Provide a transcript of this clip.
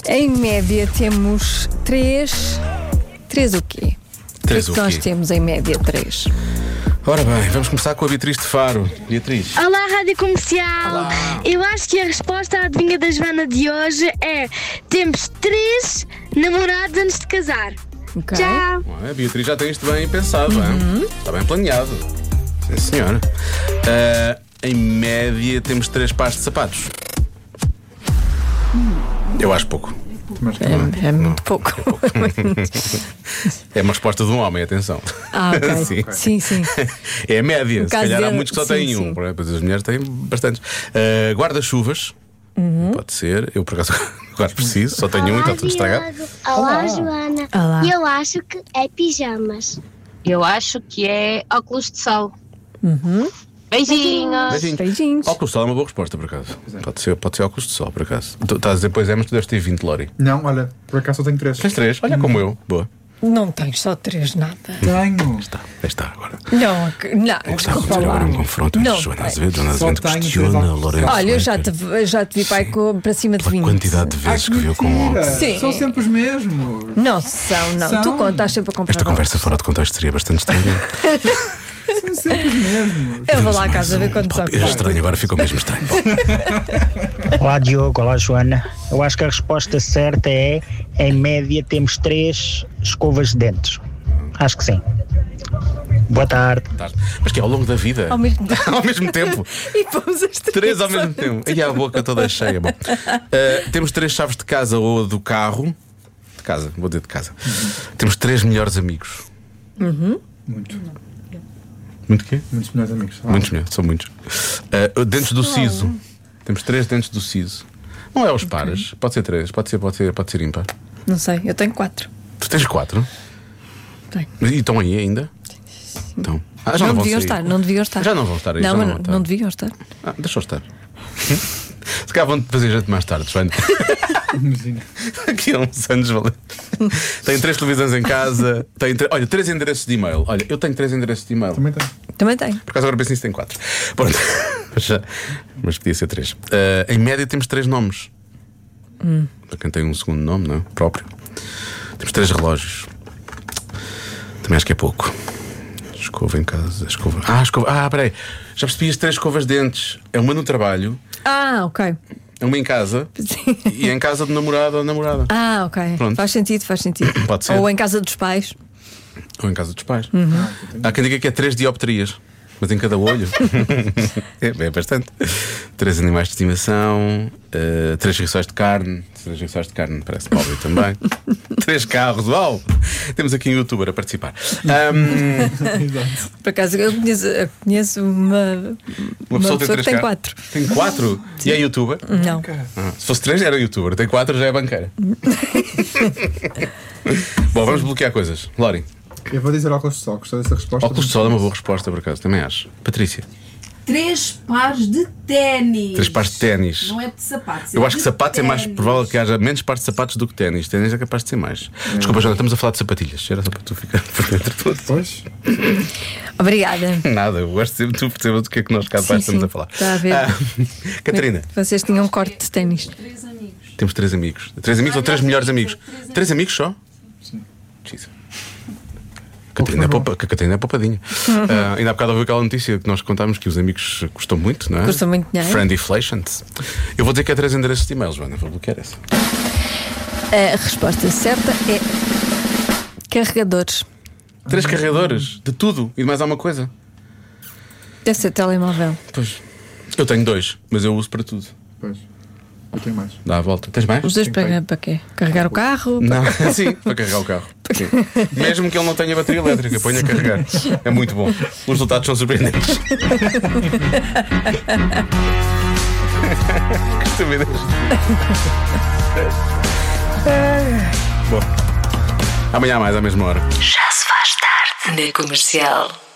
Em média temos 3. 3 o quê? Três o o que quê? nós temos em média 3? Ora bem, vamos começar com a Beatriz de Faro. Beatriz. Olá, Rádio Comercial. Olá. Eu acho que a resposta à adivinha da Joana de hoje é: temos 3 namorados antes de casar. Ok. Tchau. A Beatriz já tem isto bem pensado, hein? Está bem planeado. Sim, senhora. Em média temos 3 pares de sapatos. Eu acho pouco. É muito pouco. É uma resposta de um homem, atenção. Ok. Sim. Sim. É a média. No Se caso calhar há dele, muitos que só sim, têm sim. um. Pois as mulheres têm bastantes. Guarda-chuvas. Pode ser. Eu, por acaso, agora preciso. Só tenho um e está tudo estragado. Olá, Joana. Olá. Eu acho que é pijamas. Eu acho que é óculos de sol. Beijinhos. Beijinhos. Beijinhos. Óculos de sol é uma boa resposta, por acaso. Pode ser óculos de sol, por acaso. Tu estás a dizer, pois é, mas tu deves ter 20, Lori. Não, olha, por acaso só tenho 3. Tens 3, olha como eu. Boa. Não tens só 3 nada. Tenho. Está agora. Não, Gostava de desculpa fazer agora lá. um confronto entre Não. Joana Azevedo. Joana Só Azevedo tenho questiona 3 Lourenço. Olha, eu já Leite te vi para cima de pela 20. quantidade de vezes que viu com Mentira. Sim. São sempre os mesmos. Não são, não. São. Tu contas sempre a comprar. Esta conversa fora de contexto seria bastante estranha. São sempre os mesmos. Eu vou lá à casa ver quantos É óculos. estranho, agora ficou mesmo estranho. Olá Diogo, olá Joana. Eu acho que a resposta certa é: em média temos 3 escovas de dentes. Acho que sim. Boa tarde. Mas que é ao longo da vida? Ao mesmo tempo. Ao mesmo tempo. E fomos as 3 ao mesmo tempo. E a boca toda cheia. Bom. Temos 3 chaves de casa ou do carro. De casa, vou dizer de casa. Temos 3 melhores amigos. Muito. Muito quê? Muitos melhores amigos. Muitos melhores, são muitos. Dentes do siso. Temos 3 dentes do siso. Não é aos pares. Pode ser 3, pode ser ímpar. Não sei, eu tenho 4. Tu tens 4? Tenho. E estão aí ainda? Então. Já Não vão deviam sair. estar, não deviam estar. Já não vão estar aí. Não, já mas vão estar. não deviam estar. Deixa eu estar. Se calhar vão fazer gente mais tarde, Joana. Imagina. Aqui há uns anos, valeu. Tem 3 televisões em casa. Olha, 3 endereços de e-mail. Olha, eu tenho 3 endereços de e-mail. Também tem. Também tenho. Por acaso agora penso nisso, tem 4. Pronto. Mas podia ser 3. Em média temos 3 nomes. Para quem tem um segundo nome, não é? Próprio. Temos 3 relógios. Também acho que é pouco. Escova em casa. Escova. Peraí. Já percebi as 3 escovas de dentes. É uma no trabalho, Ok. é uma em casa Sim. e é em casa do namorado ou namorada. Ok. Pronto. Faz sentido. Pode ser. Ou em casa dos pais. Ou em casa dos pais. Há quem diga que é 3 dioptrias, mas em cada olho. é bastante. 3 animais de estimação, 3 rissóis de carne. 3 rissóis de carne, parece óbvio também. 3 carros, uau! Temos aqui um youtuber a participar. Por acaso eu conheço uma pessoa que tem 4. Tem 4? E é youtuber? Não. Se fosse 3 era youtuber, tem 4 já é banqueira. Bom, vamos bloquear coisas. Lori. Eu vou dizer óculos de sol. Gostou dessa resposta? Óculos de sol é uma boa resposta, por acaso, também acho. Patrícia. 3 pares de ténis. 3 pares de ténis. Não é de sapatos. Eu acho que sapatos é mais provável que haja menos pares de sapatos do que ténis. Ténis é capaz de ser mais. Desculpa, Joana, estamos a falar de sapatilhas. Era só para tu ficar por dentro de tudo. Pois. Obrigada. Nada, eu gosto sempre que tu percebas do que é que nós cá de baixo estamos a falar. Está a ver. Catarina. Vocês tinham um corte de ténis. 3 amigos. Temos 3 amigos. 3 amigos ou 3 melhores amigos? 3 amigos só? Sim. Jesus. Catarina é poupadinha. Ainda há bocado ouviu aquela notícia que nós contámos que os amigos custam muito, não é? Custam muito dinheiro. Friendiflation. Eu vou dizer que é 3 endereços de e-mail, Joana, vou bloquear essa. A resposta certa é carregadores. 3 carregadores de tudo e de mais alguma coisa. Deve ser telemóvel. Pois. Eu tenho 2, mas eu uso para tudo. Pois. Eu tenho mais. Dá a volta. Tens mais? Os dois Tem para quê? Carregar o carro? Não, sim, para carregar o carro. Sim. Mesmo que ele não tenha bateria elétrica, ponha a carregar. É muito bom. Os resultados são surpreendentes. Que estupidez. Bom, amanhã mais à mesma hora. Já se faz tarde na Comercial.